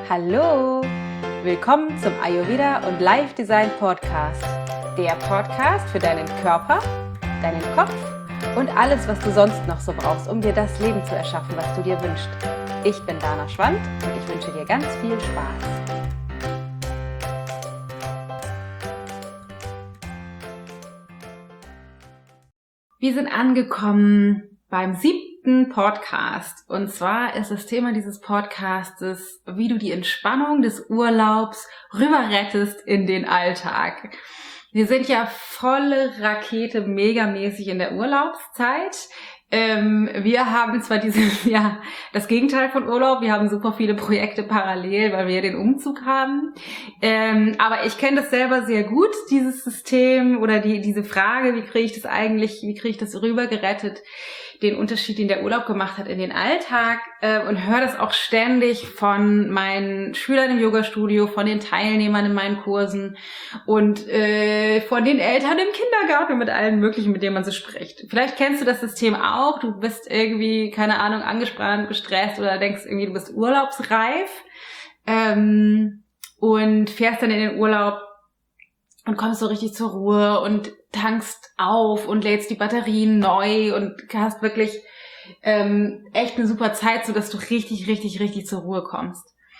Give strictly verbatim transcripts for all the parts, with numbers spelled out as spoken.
Hallo! Willkommen zum Ayurveda und Life Design Podcast. Der Podcast für deinen Körper, deinen Kopf und alles, was du sonst noch so brauchst, um dir das Leben zu erschaffen, was du dir wünschst. Ich bin Dana Schwand und ich wünsche dir ganz viel Spaß. Wir sind angekommen beim siebten Podcast. Und zwar ist das Thema dieses Podcastes, wie du die Entspannung des Urlaubs rüber rettest in den Alltag. Wir sind ja volle Rakete megamäßig in der Urlaubszeit. Ähm, wir haben zwar dieses Jahr das Gegenteil von Urlaub, wir haben super viele Projekte parallel, weil wir den Umzug haben. Ähm, aber ich kenne das selber sehr gut, dieses System oder die diese Frage, wie kriege ich das eigentlich, wie kriege ich das rübergerettet, den Unterschied, den der Urlaub gemacht hat in den Alltag, äh, und höre das auch ständig von meinen Schülern im Yogastudio, von den Teilnehmern in meinen Kursen und äh, von den Eltern im Kindergarten und mit allen möglichen, mit denen man so spricht. Vielleicht kennst du das System auch, du bist irgendwie, keine Ahnung, angespannt, gestresst oder denkst irgendwie, du bist urlaubsreif ähm, und fährst dann in den Urlaub und kommst so richtig zur Ruhe und tankst auf und lädst die Batterien neu und hast wirklich ähm, echt eine super Zeit, so dass du richtig, richtig, richtig zur Ruhe kommst.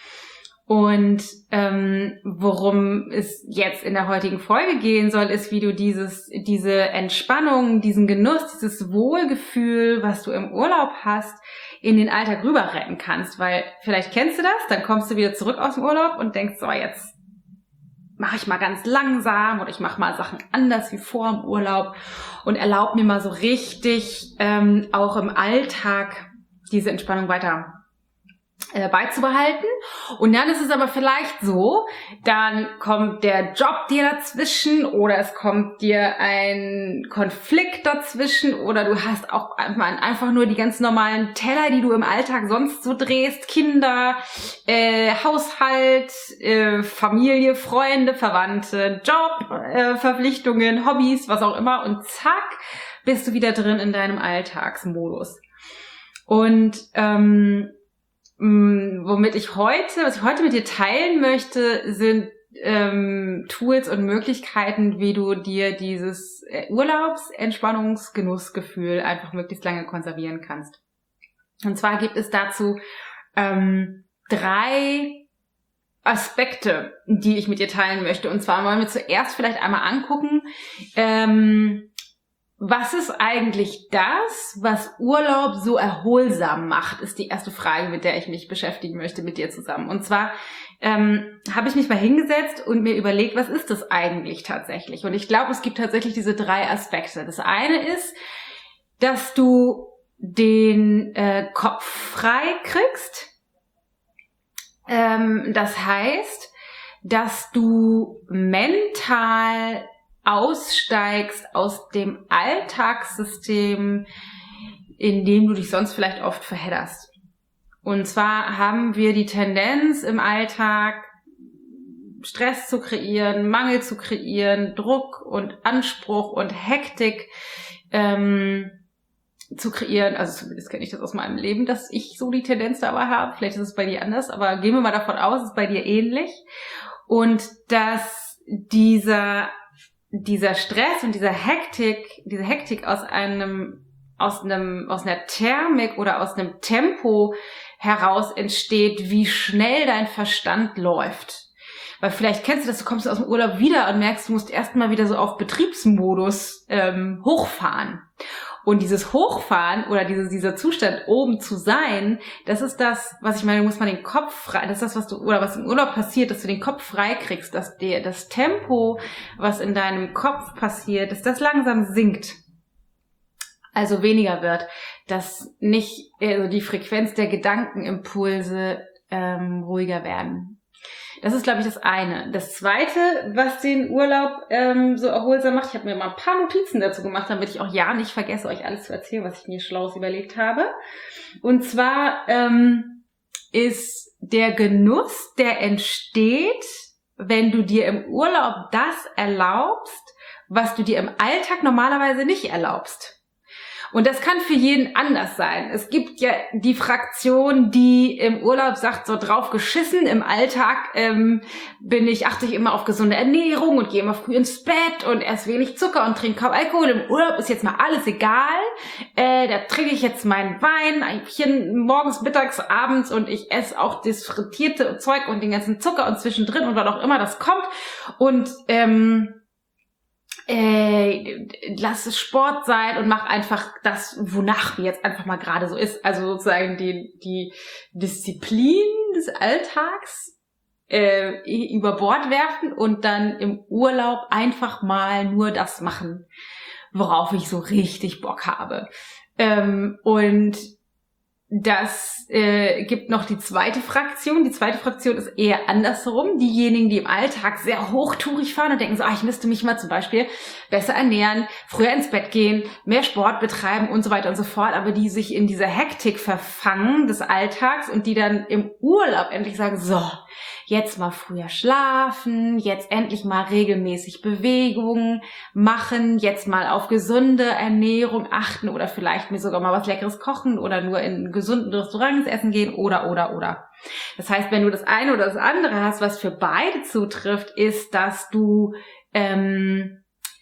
Und ähm, worum es jetzt in der heutigen Folge gehen soll, ist, wie du dieses, diese Entspannung, diesen Genuss, dieses Wohlgefühl, was du im Urlaub hast, in den Alltag rüber retten kannst. Weil vielleicht kennst du das, dann kommst du wieder zurück aus dem Urlaub und denkst, so jetzt mache ich mal ganz langsam oder ich mache mal Sachen anders wie vor dem Urlaub und erlaube mir mal so richtig ähm, auch im Alltag diese Entspannung weiter äh, beizubehalten. Und dann ist es aber vielleicht so, dann kommt der Job dir dazwischen oder es kommt dir ein Konflikt dazwischen oder du hast auch einfach nur die ganz normalen Teller, die du im Alltag sonst so drehst, Kinder, äh, Haushalt, äh, Familie, Freunde, Verwandte, Job, äh, Verpflichtungen, Hobbys, was auch immer und zack, bist du wieder drin in deinem Alltagsmodus. Und ähm, womit ich heute, was ich heute mit dir teilen möchte, sind ähm, Tools und Möglichkeiten, wie du dir dieses Urlaubs-, Entspannungs-, einfach möglichst lange konservieren kannst. Und zwar gibt es dazu ähm, drei Aspekte, die ich mit dir teilen möchte. Und zwar wollen wir zuerst vielleicht einmal angucken, ähm, was ist eigentlich das, was Urlaub so erholsam macht, ist die erste Frage, mit der ich mich beschäftigen möchte mit dir zusammen. Und zwar ähm, habe ich mich mal hingesetzt und mir überlegt, was ist das eigentlich tatsächlich? Und ich glaube, es gibt tatsächlich diese drei Aspekte. Das eine ist, dass du den äh, Kopf frei kriegst. Ähm, das heißt, dass du mental aussteigst aus dem Alltagssystem, in dem du dich sonst vielleicht oft verhedderst. Und zwar haben wir die Tendenz im Alltag, Stress zu kreieren, Mangel zu kreieren, Druck und Anspruch und Hektik ähm, zu kreieren. Also zumindest kenne ich das aus meinem Leben, dass ich so die Tendenz dabei habe. Vielleicht ist es bei dir anders, aber gehen wir mal davon aus, es ist bei dir ähnlich. Und dass dieser dieser Stress und dieser Hektik, diese Hektik aus einem, aus einem, aus einer Thermik oder aus einem Tempo heraus entsteht, wie schnell dein Verstand läuft. Weil vielleicht kennst du das, du kommst aus dem Urlaub wieder und merkst, du musst erstmal wieder so auf Betriebsmodus ähm, hochfahren. Und dieses Hochfahren oder diese, dieser Zustand oben zu sein, das ist das, was ich meine, du musst mal den Kopf frei, das ist das, was du, oder was im Urlaub passiert, dass du den Kopf frei kriegst, dass der, das Tempo, was in deinem Kopf passiert, dass das langsam sinkt. Also weniger wird, dass nicht, also die Frequenz der Gedankenimpulse ähm, ruhiger werden. Das ist, glaube ich, das eine. Das zweite, was den Urlaub ähm, so erholsam macht, ich habe mir mal ein paar Notizen dazu gemacht, damit ich auch ja nicht vergesse, euch alles zu erzählen, was ich mir Schlaues überlegt habe. Und zwar ähm, ist der Genuss, der entsteht, wenn du dir im Urlaub das erlaubst, was du dir im Alltag normalerweise nicht erlaubst. Und das kann für jeden anders sein. Es gibt ja die Fraktion, die im Urlaub sagt, so drauf geschissen, im Alltag ähm, bin ich, achte ich immer auf gesunde Ernährung und gehe immer früh ins Bett und esse wenig Zucker und trinke kaum Alkohol. Im Urlaub ist jetzt mal alles egal. Äh, da trinke ich jetzt meinen Wein, ein bisschen morgens, mittags, abends und ich esse auch das frittierte Zeug und den ganzen Zucker und zwischendrin und was auch immer das kommt. Und ähm, Äh, lass es Sport sein und mach einfach das, wonach mir jetzt einfach mal gerade so ist. Also sozusagen die, die Disziplin des Alltags äh, über Bord werfen und dann im Urlaub einfach mal nur das machen, worauf ich so richtig Bock habe. Ähm, und das äh, gibt noch die zweite Fraktion. Die zweite Fraktion ist eher andersherum. Diejenigen, die im Alltag sehr hochtourig fahren und denken so, ah, ich müsste mich mal zum Beispiel besser ernähren, früher ins Bett gehen, mehr Sport betreiben und so weiter und so fort, aber die sich in dieser Hektik verfangen des Alltags und die dann im Urlaub endlich sagen, so, jetzt mal früher schlafen, jetzt endlich mal regelmäßig Bewegung machen, jetzt mal auf gesunde Ernährung achten oder vielleicht mir sogar mal was Leckeres kochen oder nur in gesunden Restaurants essen gehen oder, oder, oder. Das heißt, wenn du das eine oder das andere hast, was für beide zutrifft, ist, dass du ähm,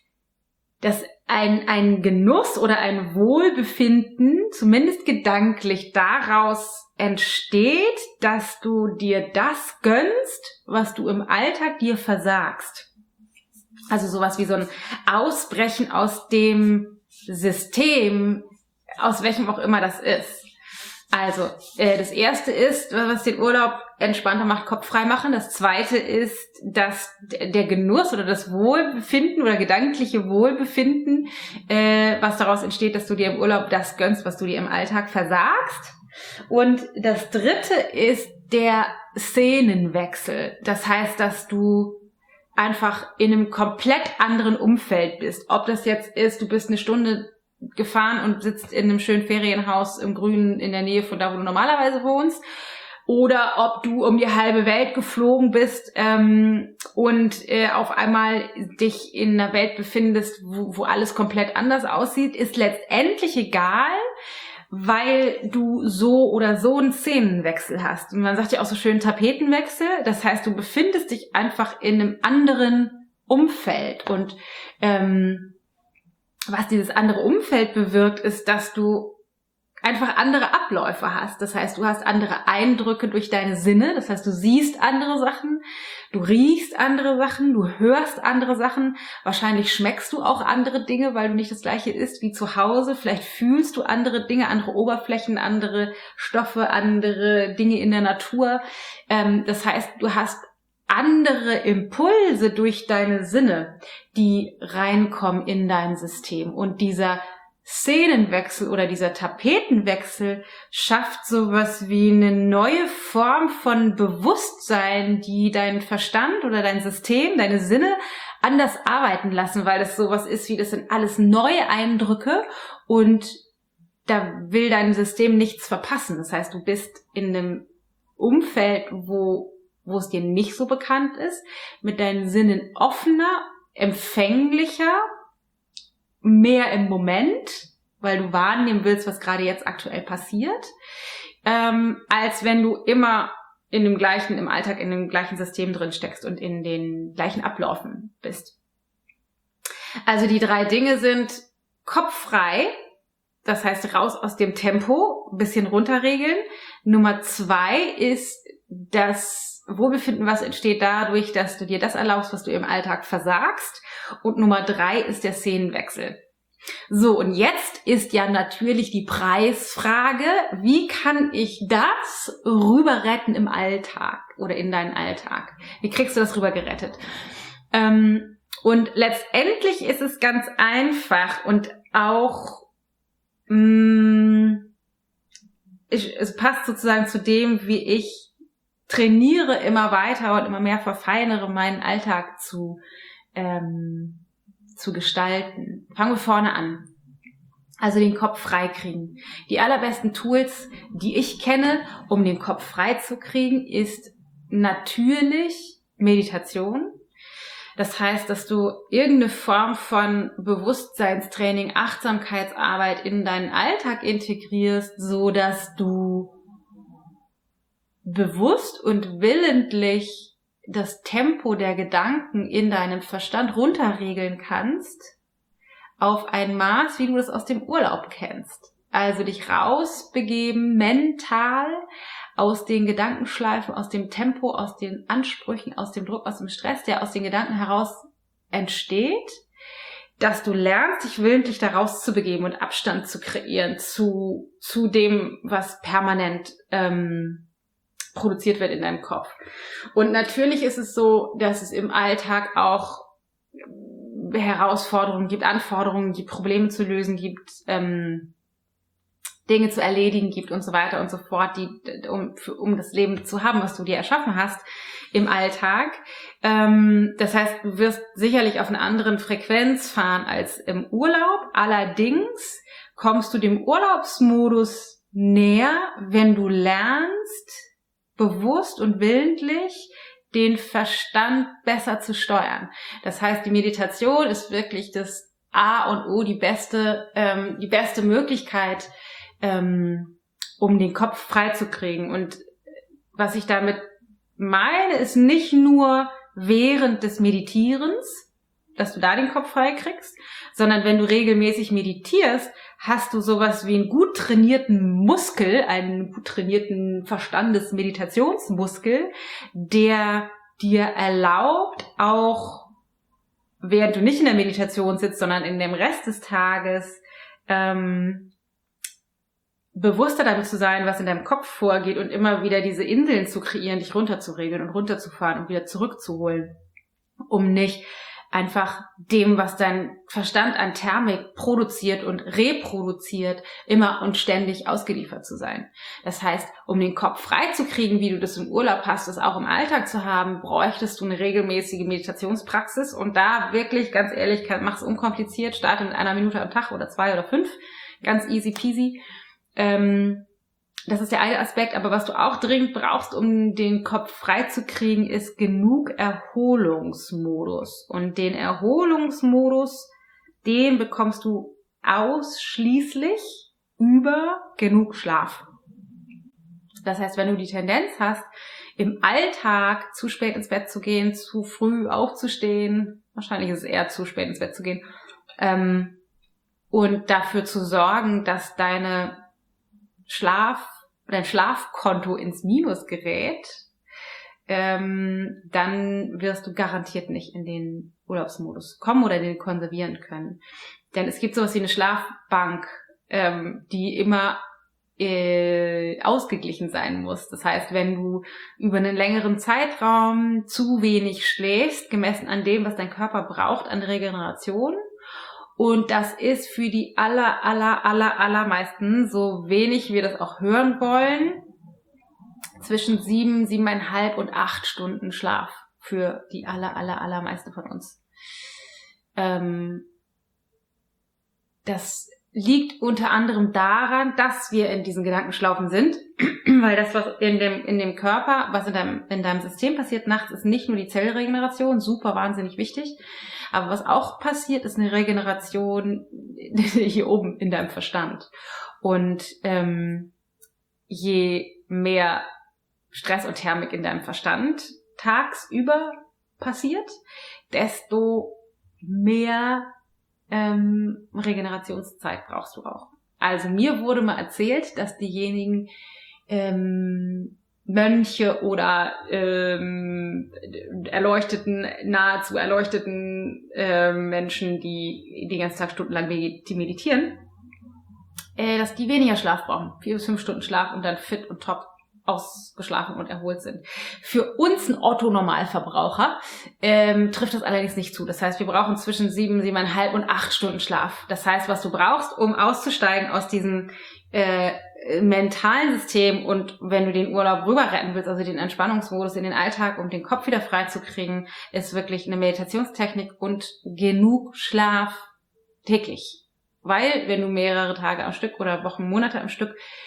dass ein, ein Genuss oder ein Wohlbefinden, zumindest gedanklich, daraus entsteht, dass du dir das gönnst, was du im Alltag dir versagst. Also sowas wie so ein Ausbrechen aus dem System, aus welchem auch immer das ist. Also, äh, das erste ist, was den Urlaub entspannter macht, Kopf frei machen. Das zweite ist, dass der Genuss oder das Wohlbefinden oder gedankliche Wohlbefinden, äh, was daraus entsteht, dass du dir im Urlaub das gönnst, was du dir im Alltag versagst. Und das dritte ist der Szenenwechsel. Das heißt, dass du einfach in einem komplett anderen Umfeld bist. Ob das jetzt ist, du bist eine Stunde gefahren und sitzt in einem schönen Ferienhaus im Grünen in der Nähe von da, wo du normalerweise wohnst, oder ob du um die halbe Welt geflogen bist ähm, und äh, auf einmal dich in einer Welt befindest, wo, wo alles komplett anders aussieht, ist letztendlich egal, weil du so oder so einen Szenenwechsel hast. Und man sagt ja auch so schön Tapetenwechsel. Das heißt, du befindest dich einfach in einem anderen Umfeld und ähm, was dieses andere Umfeld bewirkt, ist, dass du einfach andere Abläufe hast. Das heißt, du hast andere Eindrücke durch deine Sinne. Das heißt, du siehst andere Sachen, du riechst andere Sachen, du hörst andere Sachen. Wahrscheinlich schmeckst du auch andere Dinge, weil du nicht das Gleiche isst wie zu Hause. Vielleicht fühlst du andere Dinge, andere Oberflächen, andere Stoffe, andere Dinge in der Natur. Das heißt, du hast andere Impulse durch deine Sinne, die reinkommen in dein System. Und dieser Szenenwechsel oder dieser Tapetenwechsel schafft sowas wie eine neue Form von Bewusstsein, die dein Verstand oder dein System, deine Sinne anders arbeiten lassen, weil das sowas ist wie, das sind alles neue Eindrücke und da will dein System nichts verpassen. Das heißt, du bist in einem Umfeld, wo wo es dir nicht so bekannt ist, mit deinen Sinnen offener, empfänglicher, mehr im Moment, weil du wahrnehmen willst, was gerade jetzt aktuell passiert, ähm, als wenn du immer in dem gleichen, im Alltag in dem gleichen System drin steckst und in den gleichen Abläufen bist. Also die drei Dinge sind Kopf frei, das heißt raus aus dem Tempo, ein bisschen runterregeln. Nummer zwei ist das Wohlbefinden, was entsteht dadurch, dass du dir das erlaubst, was du im Alltag versagst. Und Nummer drei ist der Szenenwechsel. So, und jetzt ist ja natürlich die Preisfrage, wie kann ich das rüber retten im Alltag oder in deinen Alltag? Wie kriegst du das rüber gerettet? Ähm, und letztendlich ist es ganz einfach und auch mh, ich, es passt sozusagen zu dem, wie ich trainiere immer weiter und immer mehr verfeinere, meinen Alltag zu, ähm, zu gestalten. Fangen wir vorne an. Also den Kopf frei kriegen. Die allerbesten Tools, die ich kenne, um den Kopf frei zu kriegen, ist natürlich Meditation. Das heißt, dass du irgendeine Form von Bewusstseinstraining, Achtsamkeitsarbeit in deinen Alltag integrierst, so dass du bewusst und willentlich das Tempo der Gedanken in deinem Verstand runterregeln kannst auf ein Maß, wie du das aus dem Urlaub kennst. Also dich rausbegeben, mental, aus den Gedankenschleifen, aus dem Tempo, aus den Ansprüchen, aus dem Druck, aus dem Stress, der aus den Gedanken heraus entsteht, dass du lernst, dich willentlich da rauszubegeben und Abstand zu kreieren zu, zu dem, was permanent ähm, produziert wird in deinem Kopf. Und natürlich ist es so, dass es im Alltag auch Herausforderungen gibt, Anforderungen gibt, Probleme zu lösen gibt, ähm, Dinge zu erledigen gibt und so weiter und so fort, die um, für, um das Leben zu haben, was du dir erschaffen hast im Alltag. Ähm, das heißt, du wirst sicherlich auf einer anderen Frequenz fahren als im Urlaub. Allerdings kommst du dem Urlaubsmodus näher, wenn du lernst, bewusst und willentlich den Verstand besser zu steuern. Das heißt, die Meditation ist wirklich das A und O, die beste, ähm, die beste Möglichkeit, ähm, um den Kopf frei zu kriegen. Und was ich damit meine, ist nicht nur während des Meditierens, dass du da den Kopf frei kriegst, sondern wenn du regelmäßig meditierst, hast du sowas wie einen gut trainierten Muskel, einen gut trainierten Verstandes-Meditationsmuskel, der dir erlaubt, auch während du nicht in der Meditation sitzt, sondern in dem Rest des Tages, ähm, bewusster damit zu sein, was in deinem Kopf vorgeht und immer wieder diese Inseln zu kreieren, dich runterzuregeln und runterzufahren und wieder zurückzuholen, um nicht einfach dem, was dein Verstand an Thermik produziert und reproduziert, immer und ständig ausgeliefert zu sein. Das heißt, um den Kopf frei zu kriegen, wie du das im Urlaub hast, das auch im Alltag zu haben, bräuchtest du eine regelmäßige Meditationspraxis und da wirklich, ganz ehrlich, mach es unkompliziert, starte mit einer Minute am Tag oder zwei oder fünf, ganz easy peasy. Ähm, das ist der eine Aspekt, aber was du auch dringend brauchst, um den Kopf frei zu kriegen, ist genug Erholungsmodus. Und den Erholungsmodus, den bekommst du ausschließlich über genug Schlaf. Das heißt, wenn du die Tendenz hast, im Alltag zu spät ins Bett zu gehen, zu früh aufzustehen, wahrscheinlich ist es eher zu spät ins Bett zu gehen, ähm, und dafür zu sorgen, dass deine Schlaf, dein Schlafkonto ins Minus gerät, ähm, dann wirst du garantiert nicht in den Urlaubsmodus kommen oder den konservieren können. Denn es gibt sowas wie eine Schlafbank, ähm, die immer äh, ausgeglichen sein muss. Das heißt, wenn du über einen längeren Zeitraum zu wenig schläfst, gemessen an dem, was dein Körper braucht an Regeneration, und das ist für die aller, aller, aller, allermeisten, so wenig wir das auch hören wollen, zwischen sieben, siebeneinhalb und acht Stunden Schlaf für die aller, aller, allermeisten von uns. Ähm, das liegt unter anderem daran, dass wir in diesen Gedankenschlaufen sind, weil das, was in dem, in dem Körper, was in deinem, in deinem System passiert nachts, ist nicht nur die Zellregeneration, super wahnsinnig wichtig, aber was auch passiert, ist eine Regeneration hier oben in deinem Verstand. Und ähm, je mehr Stress und Thermik in deinem Verstand tagsüber passiert, desto mehr ähm, Regenerationszeit brauchst du auch. Also mir wurde mal erzählt, dass diejenigen ähm, Mönche oder ähm, erleuchteten, nahezu erleuchteten äh, Menschen, die den ganzen Tag stundenlang meditieren, äh, dass die weniger Schlaf brauchen. Vier bis fünf Stunden Schlaf und dann fit und top ausgeschlafen und erholt sind. Für uns, ein Otto-Normalverbraucher, ähm, trifft das allerdings nicht zu. Das heißt, wir brauchen zwischen sieben, siebeneinhalb und acht Stunden Schlaf. Das heißt, was du brauchst, um auszusteigen aus diesem äh, mentalen System und wenn du den Urlaub rüber retten willst, also den Entspannungsmodus in den Alltag, um den Kopf wieder frei zu kriegen, ist wirklich eine Meditationstechnik und genug Schlaf täglich. Weil, wenn du mehrere Tage am Stück oder Wochen, Monate am Stück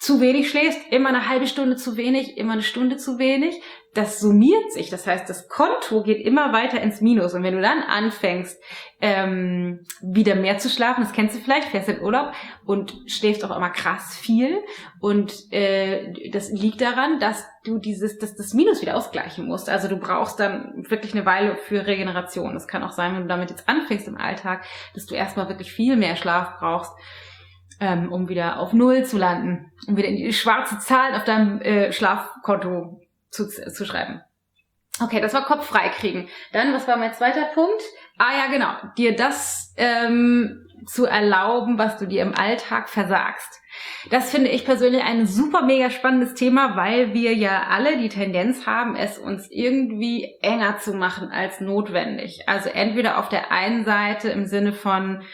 zu wenig schläfst, immer eine halbe Stunde zu wenig, immer eine Stunde zu wenig. Das summiert sich. Das heißt, das Konto geht immer weiter ins Minus. Und wenn du dann anfängst, ähm, wieder mehr zu schlafen, das kennst du vielleicht, fährst in Urlaub und schläfst auch immer krass viel. Und äh, das liegt daran, dass du dieses, dass das Minus wieder ausgleichen musst. Also du brauchst dann wirklich eine Weile für Regeneration. Das kann auch sein, wenn du damit jetzt anfängst im Alltag, dass du erstmal wirklich viel mehr Schlaf brauchst, ähm, um wieder auf Null zu landen, um wieder in die schwarze Zahl auf deinem äh, Schlafkonto Zu, zu schreiben. Okay, das war Kopf frei kriegen. Dann, was war mein zweiter Punkt? Ah ja, genau, dir das ähm, zu erlauben, was du dir im Alltag versagst. Das finde ich persönlich ein super mega spannendes Thema, weil wir ja alle die Tendenz haben, es uns irgendwie enger zu machen als notwendig. Also entweder auf der einen Seite im Sinne von,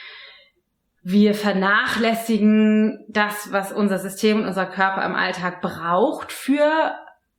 wir vernachlässigen das, was unser System und unser Körper im Alltag braucht für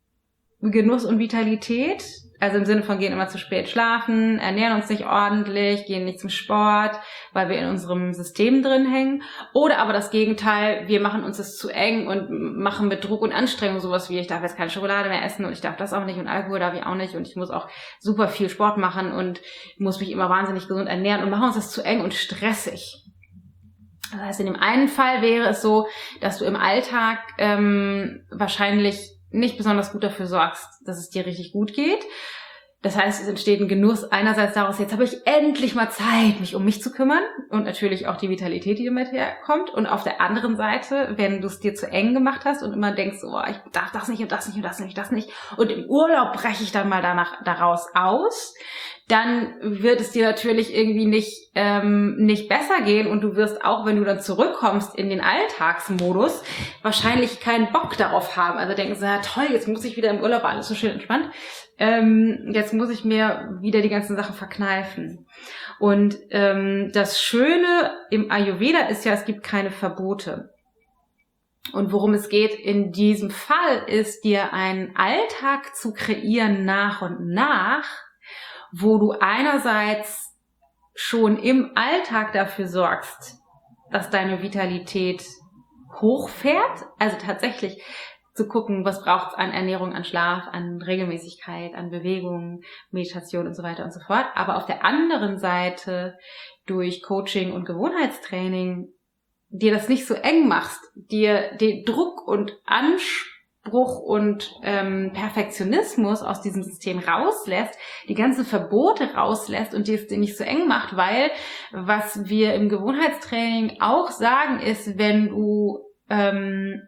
Genuss und Vitalität, also im Sinne von gehen immer zu spät schlafen, ernähren uns nicht ordentlich, gehen nicht zum Sport, weil wir in unserem System drin hängen. Oder aber das Gegenteil, wir machen uns das zu eng und machen mit Druck und Anstrengung sowas wie, ich darf jetzt keine Schokolade mehr essen und ich darf das auch nicht und Alkohol darf ich auch nicht und ich muss auch super viel Sport machen und muss mich immer wahnsinnig gesund ernähren und machen uns das zu eng und stressig. Das heißt, in dem einen Fall wäre es so, dass du im Alltag ähm, wahrscheinlich nicht besonders gut dafür sorgst, dass es dir richtig gut geht. Das heißt, es entsteht ein Genuss einerseits daraus, jetzt habe ich endlich mal Zeit, mich um mich zu kümmern und natürlich auch die Vitalität, die damit herkommt. Und auf der anderen Seite, wenn du es dir zu eng gemacht hast und immer denkst, oh, ich darf das nicht und das nicht und das nicht, das nicht und im Urlaub breche ich dann mal danach daraus aus, dann wird es dir natürlich irgendwie nicht ähm, nicht besser gehen und du wirst auch, wenn du dann zurückkommst in den Alltagsmodus, wahrscheinlich keinen Bock darauf haben. Also denken sie, ja toll, jetzt muss ich wieder im Urlaub, alles so schön entspannt. Ähm, jetzt muss ich mir wieder die ganzen Sachen verkneifen. Und ähm, das Schöne im Ayurveda ist ja, es gibt keine Verbote. Und worum es geht in diesem Fall, ist dir einen Alltag zu kreieren nach und nach, wo du einerseits schon im Alltag dafür sorgst, dass deine Vitalität hochfährt, also tatsächlich zu gucken, was braucht es an Ernährung, an Schlaf, an Regelmäßigkeit, an Bewegung, Meditation und so weiter und so fort. Aber auf der anderen Seite durch Coaching und Gewohnheitstraining dir das nicht so eng machst, dir den Druck und Anspruch und ähm, Perfektionismus aus diesem System rauslässt, die ganzen Verbote rauslässt und dir es dir nicht so eng macht, weil was wir im Gewohnheitstraining auch sagen ist, wenn du ähm,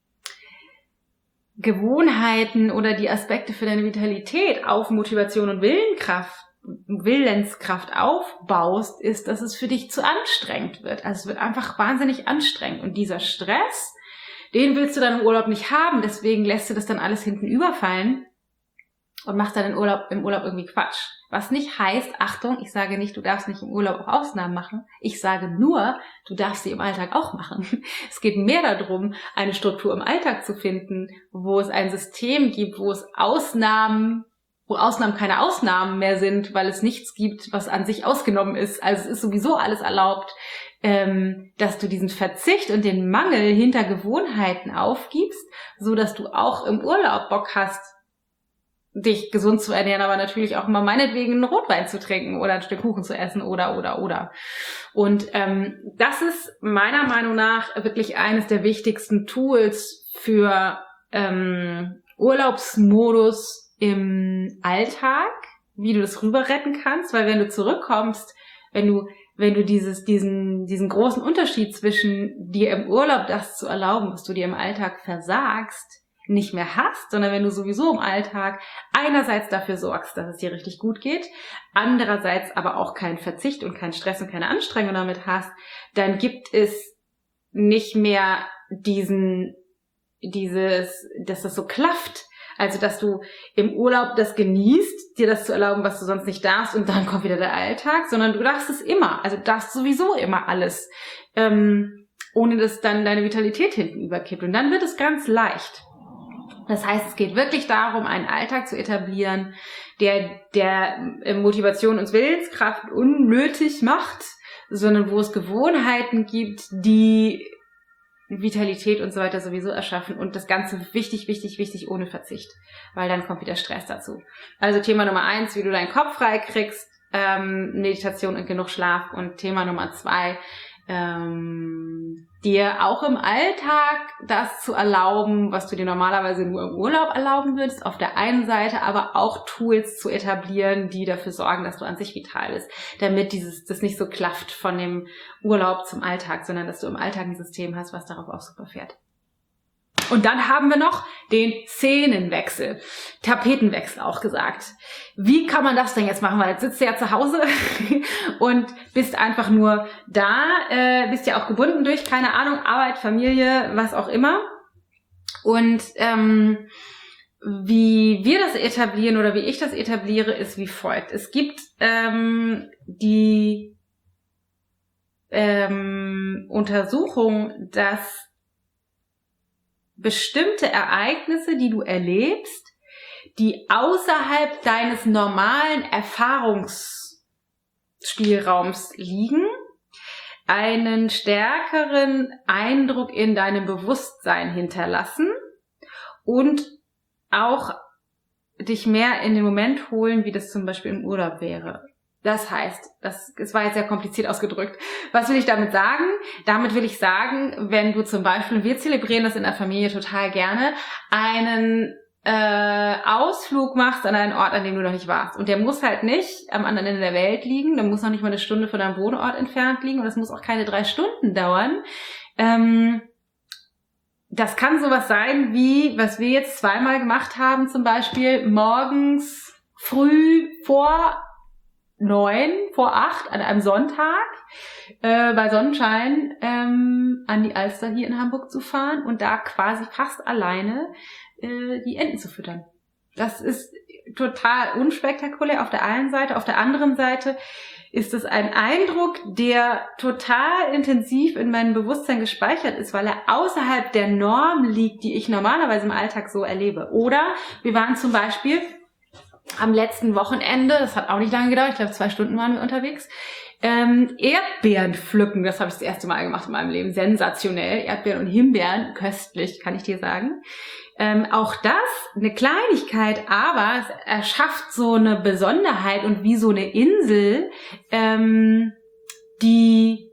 Gewohnheiten oder die Aspekte für deine Vitalität auf Motivation und Willenskraft, Willenskraft aufbaust, ist, dass es für dich zu anstrengend wird. Also es wird einfach wahnsinnig anstrengend. Und dieser Stress, den willst du dann im Urlaub nicht haben. Deswegen lässt du das dann alles hinten überfallen und machst dann im Urlaub, im Urlaub irgendwie Quatsch. Was nicht heißt, Achtung, ich sage nicht, du darfst nicht im Urlaub auch Ausnahmen machen. Ich sage nur, du darfst sie im Alltag auch machen. Es geht mehr darum, eine Struktur im Alltag zu finden, wo es ein System gibt, wo es Ausnahmen, wo Ausnahmen keine Ausnahmen mehr sind, weil es nichts gibt, was an sich ausgenommen ist. Also es ist sowieso alles erlaubt, ähm, dass du diesen Verzicht und den Mangel hinter Gewohnheiten aufgibst, so dass du auch im Urlaub Bock hast, dich gesund zu ernähren, aber natürlich auch immer meinetwegen einen Rotwein zu trinken oder ein Stück Kuchen zu essen oder, oder, oder. Und ähm, das ist meiner Meinung nach wirklich eines der wichtigsten Tools für ähm, Urlaubsmodus im Alltag, wie du das rüber retten kannst, weil wenn du zurückkommst, wenn du wenn du dieses diesen diesen großen Unterschied zwischen dir im Urlaub das zu erlauben, was du dir im Alltag versagst, nicht mehr hast, sondern wenn du sowieso im Alltag einerseits dafür sorgst, dass es dir richtig gut geht, andererseits aber auch keinen Verzicht und keinen Stress und keine Anstrengung damit hast, dann gibt es nicht mehr diesen, dieses, dass das so klafft. Also, dass du im Urlaub das genießt, dir das zu erlauben, was du sonst nicht darfst, und dann kommt wieder der Alltag, sondern du darfst es immer. Also, du darfst sowieso immer alles, ähm, ohne dass dann deine Vitalität hinten überkippt. Und dann wird es ganz leicht. Das heißt, es geht wirklich darum, einen Alltag zu etablieren, der, der Motivation und Willenskraft unnötig macht, sondern wo es Gewohnheiten gibt, die Vitalität und so weiter sowieso erschaffen und das Ganze wichtig, wichtig, wichtig ohne Verzicht, weil dann kommt wieder Stress dazu. Also Thema Nummer eins, wie du deinen Kopf frei kriegst, ähm, Meditation und genug Schlaf, und Thema Nummer zwei, ähm, dir auch im Alltag das zu erlauben, was du dir normalerweise nur im Urlaub erlauben würdest, auf der einen Seite, aber auch Tools zu etablieren, die dafür sorgen, dass du an sich vital bist, damit dieses das nicht so klafft von dem Urlaub zum Alltag, sondern dass du im Alltag ein System hast, was darauf auch super fährt. Und dann haben wir noch den Szenenwechsel, Tapetenwechsel auch gesagt. Wie kann man das denn jetzt machen? Weil jetzt sitzt du ja zu Hause und bist einfach nur da, äh, bist ja auch gebunden durch, keine Ahnung, Arbeit, Familie, was auch immer. Und ähm, wie wir das etablieren oder wie ich das etabliere, ist wie folgt. Es gibt ähm, die ähm, Untersuchung, dass bestimmte Ereignisse, die du erlebst, die außerhalb deines normalen Erfahrungsspielraums liegen, einen stärkeren Eindruck in deinem Bewusstsein hinterlassen und auch dich mehr in den Moment holen, wie das zum Beispiel im Urlaub wäre. Das heißt, das, das war jetzt sehr kompliziert ausgedrückt. Was will ich damit sagen? Damit will ich sagen, wenn du zum Beispiel, wir zelebrieren das in der Familie total gerne, einen äh, Ausflug machst an einen Ort, an dem du noch nicht warst. Und der muss halt nicht am anderen Ende der Welt liegen, der muss noch nicht mal eine Stunde von deinem Wohnort entfernt liegen und es muss auch keine drei Stunden dauern. Ähm, das kann sowas sein wie, was wir jetzt zweimal gemacht haben, zum Beispiel morgens früh vor neun, vor acht an einem Sonntag äh, bei Sonnenschein ähm, an die Alster hier in Hamburg zu fahren und da quasi fast alleine äh, die Enten zu füttern. Das ist total unspektakulär auf der einen Seite. Auf der anderen Seite ist es ein Eindruck, der total intensiv in meinem Bewusstsein gespeichert ist, weil er außerhalb der Norm liegt, die ich normalerweise im Alltag so erlebe. Oder wir waren zum Beispiel am letzten Wochenende, das hat auch nicht lange gedauert, ich glaube zwei Stunden waren wir unterwegs, ähm, Erdbeeren pflücken, das habe ich das erste Mal gemacht in meinem Leben, sensationell, Erdbeeren und Himbeeren, köstlich, kann ich dir sagen. Ähm, auch das, eine Kleinigkeit, aber es erschafft so eine Besonderheit und wie so eine Insel, ähm, die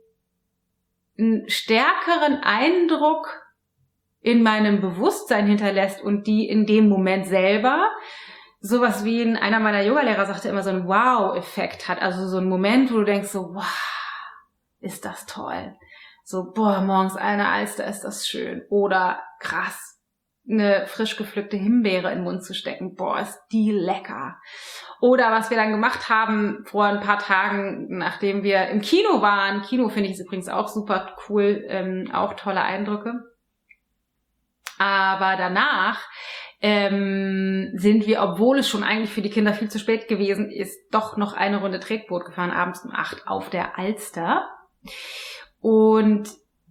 einen stärkeren Eindruck in meinem Bewusstsein hinterlässt und die in dem Moment selber sowas wie in einer meiner Yogalehrer sagte immer so einen Wow-Effekt hat. Also so ein Moment, wo du denkst so, wow, ist das toll. So, boah, morgens eine Alster, ist das schön. Oder krass, eine frisch gepflückte Himbeere in den Mund zu stecken. Boah, ist die lecker. Oder was wir dann gemacht haben vor ein paar Tagen, nachdem wir im Kino waren. Kino finde ich übrigens auch super cool, ähm, auch tolle Eindrücke. Aber danach ähm, sind wir, obwohl es schon eigentlich für die Kinder viel zu spät gewesen ist, doch noch eine Runde Tretboot gefahren, abends um acht auf der Alster. Und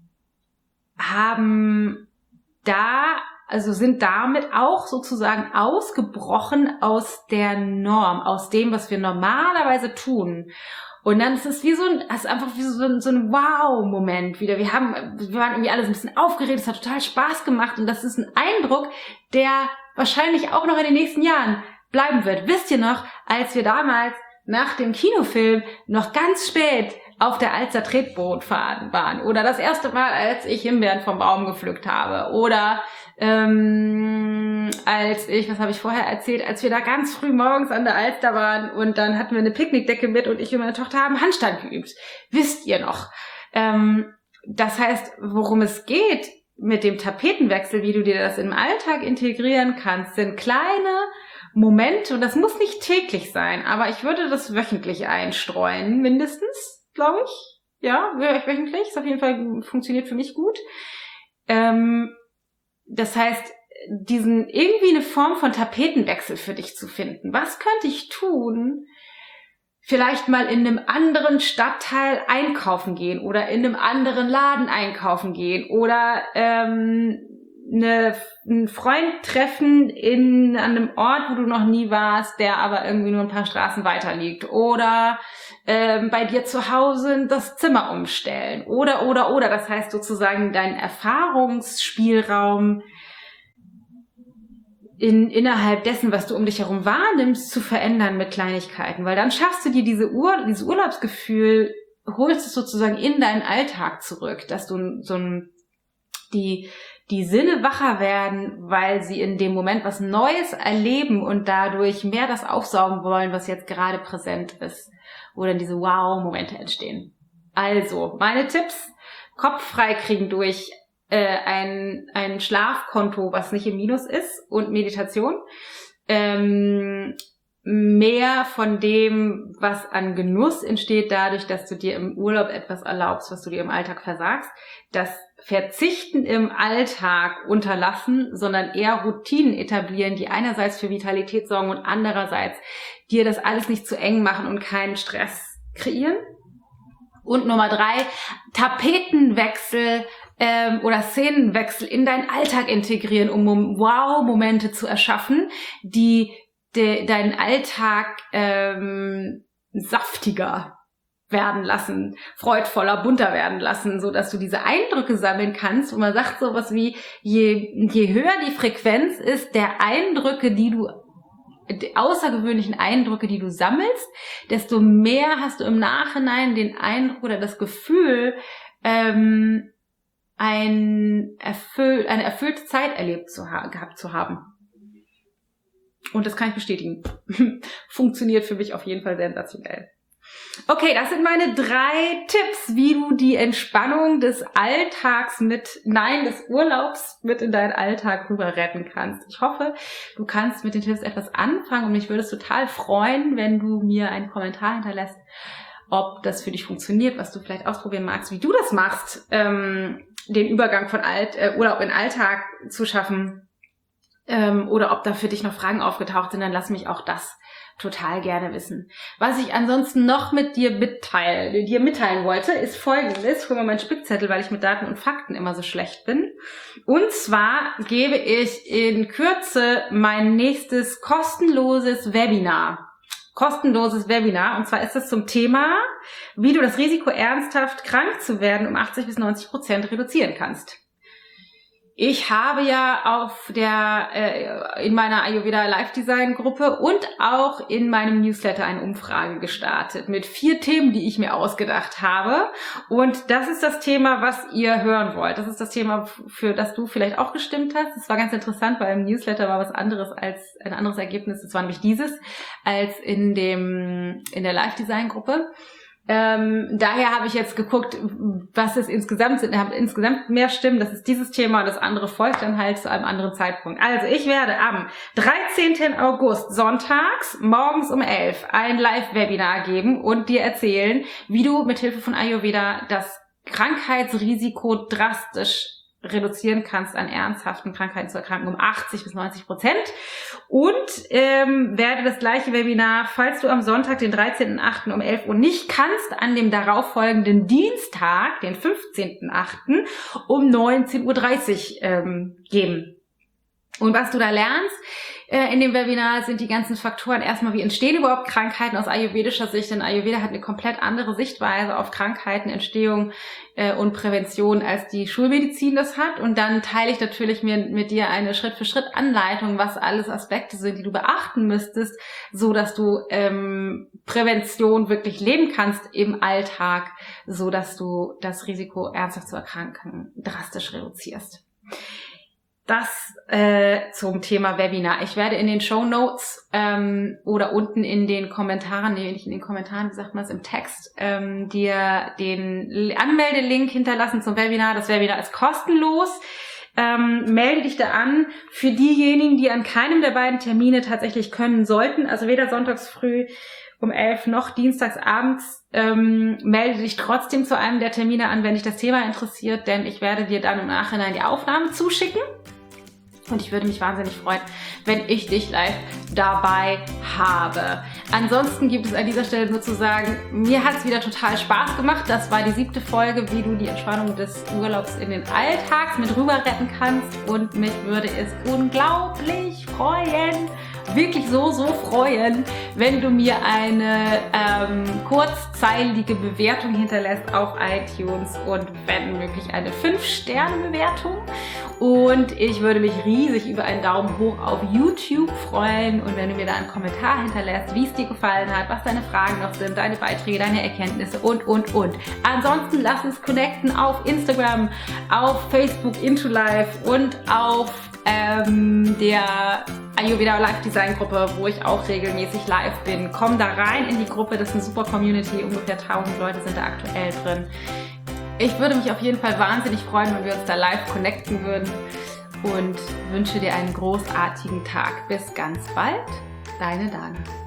haben da, also sind damit auch sozusagen ausgebrochen aus der Norm, aus dem, was wir normalerweise tun. Und dann ist es wie so ein, es ist einfach wie so ein, so ein Wow-Moment wieder. Wir haben, wir waren irgendwie alle so ein bisschen aufgeregt, es hat total Spaß gemacht und das ist ein Eindruck, der wahrscheinlich auch noch in den nächsten Jahren bleiben wird. Wisst ihr noch, als wir damals nach dem Kinofilm noch ganz spät auf der Alster Tretboot fahren waren oder das erste Mal, als ich Himbeeren vom Baum gepflückt habe oder ähm, als ich, was habe ich vorher erzählt, als wir da ganz früh morgens an der Alster waren und dann hatten wir eine Picknickdecke mit und ich und meine Tochter haben Handstand geübt. Wisst ihr noch? Ähm, das heißt, worum es geht mit dem Tapetenwechsel, wie du dir das im Alltag integrieren kannst, sind kleine Momente und das muss nicht täglich sein, aber ich würde das wöchentlich einstreuen, mindestens, glaube ich. Ja, wöchentlich, ist auf jeden Fall, funktioniert für mich gut. Ähm, das heißt, diesen irgendwie eine Form von Tapetenwechsel für dich zu finden. Was könnte ich tun? Vielleicht mal in einem anderen Stadtteil einkaufen gehen oder in einem anderen Laden einkaufen gehen oder ähm, eine, einen Freund treffen in, an einem Ort, wo du noch nie warst, der aber irgendwie nur ein paar Straßen weiter liegt. Oder ähm, bei dir zu Hause das Zimmer umstellen. Oder, oder, oder. Das heißt sozusagen deinen Erfahrungsspielraum in, innerhalb dessen, was du um dich herum wahrnimmst, zu verändern mit Kleinigkeiten. Weil dann schaffst du dir diese Ur, dieses Urlaubsgefühl, holst es sozusagen in deinen Alltag zurück, dass du so ein, die, die Sinne wacher werden, weil sie in dem Moment was Neues erleben und dadurch mehr das aufsaugen wollen, was jetzt gerade präsent ist. Oder diese Wow-Momente entstehen. Also, meine Tipps: Kopf frei kriegen durch äh, ein, ein Schlafkonto, was nicht im Minus ist, und Meditation. Ähm, mehr von dem, was an Genuss entsteht, dadurch, dass du dir im Urlaub etwas erlaubst, was du dir im Alltag versagst. Das Verzichten im Alltag unterlassen, sondern eher Routinen etablieren, die einerseits für Vitalität sorgen und andererseits dir das alles nicht zu eng machen und keinen Stress kreieren. Und Nummer drei, Tapetenwechsel ähm, oder Szenenwechsel in deinen Alltag integrieren, um Wow-Momente zu erschaffen, die de, deinen Alltag ähm, saftiger werden lassen, freudvoller, bunter werden lassen, so dass du diese Eindrücke sammeln kannst. Und man sagt sowas wie, je, je höher die Frequenz ist der Eindrücke, die du, die außergewöhnlichen Eindrücke, die du sammelst, desto mehr hast du im Nachhinein den Eindruck oder das Gefühl, ähm, ein erfüll, eine erfüllte Zeit erlebt zu ha- gehabt zu haben. Und das kann ich bestätigen. Funktioniert für mich auf jeden Fall sensationell. Okay, das sind meine drei Tipps, wie du die Entspannung des Alltags mit, nein, des Urlaubs mit in deinen Alltag rüber retten kannst. Ich hoffe, du kannst mit den Tipps etwas anfangen und mich würde es total freuen, wenn du mir einen Kommentar hinterlässt, ob das für dich funktioniert, was du vielleicht ausprobieren magst, wie du das machst, ähm, den Übergang von Alt, äh, Urlaub in Alltag zu schaffen, ähm, oder ob da für dich noch Fragen aufgetaucht sind, dann lass mich auch das total gerne wissen. Was ich ansonsten noch mit dir mitteil, dir mitteilen wollte, ist Folgendes. Ich hole mal meinen Spickzettel, weil ich mit Daten und Fakten immer so schlecht bin. Und zwar gebe ich in Kürze mein nächstes kostenloses Webinar. Kostenloses Webinar. Und zwar ist es zum Thema, wie du das Risiko, ernsthaft krank zu werden, um achtzig bis neunzig Prozent reduzieren kannst. Ich habe ja auf der äh, in meiner Ayurveda Life Design Gruppe und auch in meinem Newsletter eine Umfrage gestartet mit vier Themen, die ich mir ausgedacht habe. Und das ist das Thema, was ihr hören wollt. Das ist das Thema, für das du vielleicht auch gestimmt hast. Das war ganz interessant, weil im Newsletter war was anderes als ein anderes Ergebnis. Das war nämlich dieses als in dem in der Life Design Gruppe. Ähm, daher habe ich jetzt geguckt, was es insgesamt sind. Ihr habt insgesamt mehr Stimmen. Das ist dieses Thema. Das andere folgt dann halt zu einem anderen Zeitpunkt. Also ich werde am dreizehnten August sonntags morgens um elf ein Live-Webinar geben und dir erzählen, wie du mit Hilfe von Ayurveda das Krankheitsrisiko drastisch reduzieren kannst, an ernsthaften Krankheiten zu erkranken, um achtzig bis neunzig Prozent. Und ähm, werde das gleiche Webinar, falls du am Sonntag, den dreizehnten achten um elf Uhr nicht kannst, an dem darauffolgenden Dienstag, den fünfzehnten achten um neunzehn Uhr dreißig ähm, geben. Und was du da lernst äh, in dem Webinar sind die ganzen Faktoren. Erstmal, wie entstehen überhaupt Krankheiten aus ayurvedischer Sicht? Denn Ayurveda hat eine komplett andere Sichtweise auf Krankheiten, Entstehung äh, und Prävention, als die Schulmedizin das hat. Und dann teile ich natürlich mir, mit dir eine Schritt-für-Schritt-Anleitung, was alles Aspekte sind, die du beachten müsstest, so dass du ähm, Prävention wirklich leben kannst im Alltag, so dass du das Risiko, ernsthaft zu erkranken, drastisch reduzierst. Das äh, zum Thema Webinar. Ich werde in den Shownotes ähm, oder unten in den Kommentaren, nee, nicht in den Kommentaren, wie sagt man es, im Text, ähm, dir den Anmeldelink hinterlassen zum Webinar. Das Webinar ist kostenlos. Ähm, melde dich da an. Für diejenigen, die an keinem der beiden Termine tatsächlich können sollten, also weder sonntags früh um elf noch dienstags abends, ähm, melde dich trotzdem zu einem der Termine an, wenn dich das Thema interessiert, denn ich werde dir dann im Nachhinein die Aufnahme zuschicken. Und ich würde mich wahnsinnig freuen, wenn ich dich live dabei habe. Ansonsten gibt es an dieser Stelle nur zu sagen, mir hat es wieder total Spaß gemacht. Das war die siebte Folge, wie du die Entspannung des Urlaubs in den Alltag mit rüber retten kannst. Und mich würde es unglaublich freuen, wirklich so, so freuen, wenn du mir eine ähm, kurzzeilige Bewertung hinterlässt auf iTunes und wenn möglich eine fünf Sterne Bewertung. Und ich würde mich riesig über einen Daumen hoch auf YouTube freuen und wenn du mir da einen Kommentar hinterlässt, wie es dir gefallen hat, was deine Fragen noch sind, deine Beiträge, deine Erkenntnisse und, und, und. Ansonsten lass uns connecten auf Instagram, auf Facebook Into Life und auf ähm, der Ayurveda Live Design Gruppe, wo ich auch regelmäßig live bin. Komm da rein in die Gruppe, das ist eine super Community, ungefähr tausend Leute sind da aktuell drin. Ich würde mich auf jeden Fall wahnsinnig freuen, wenn wir uns da live connecten würden und wünsche dir einen großartigen Tag. Bis ganz bald, deine Dana.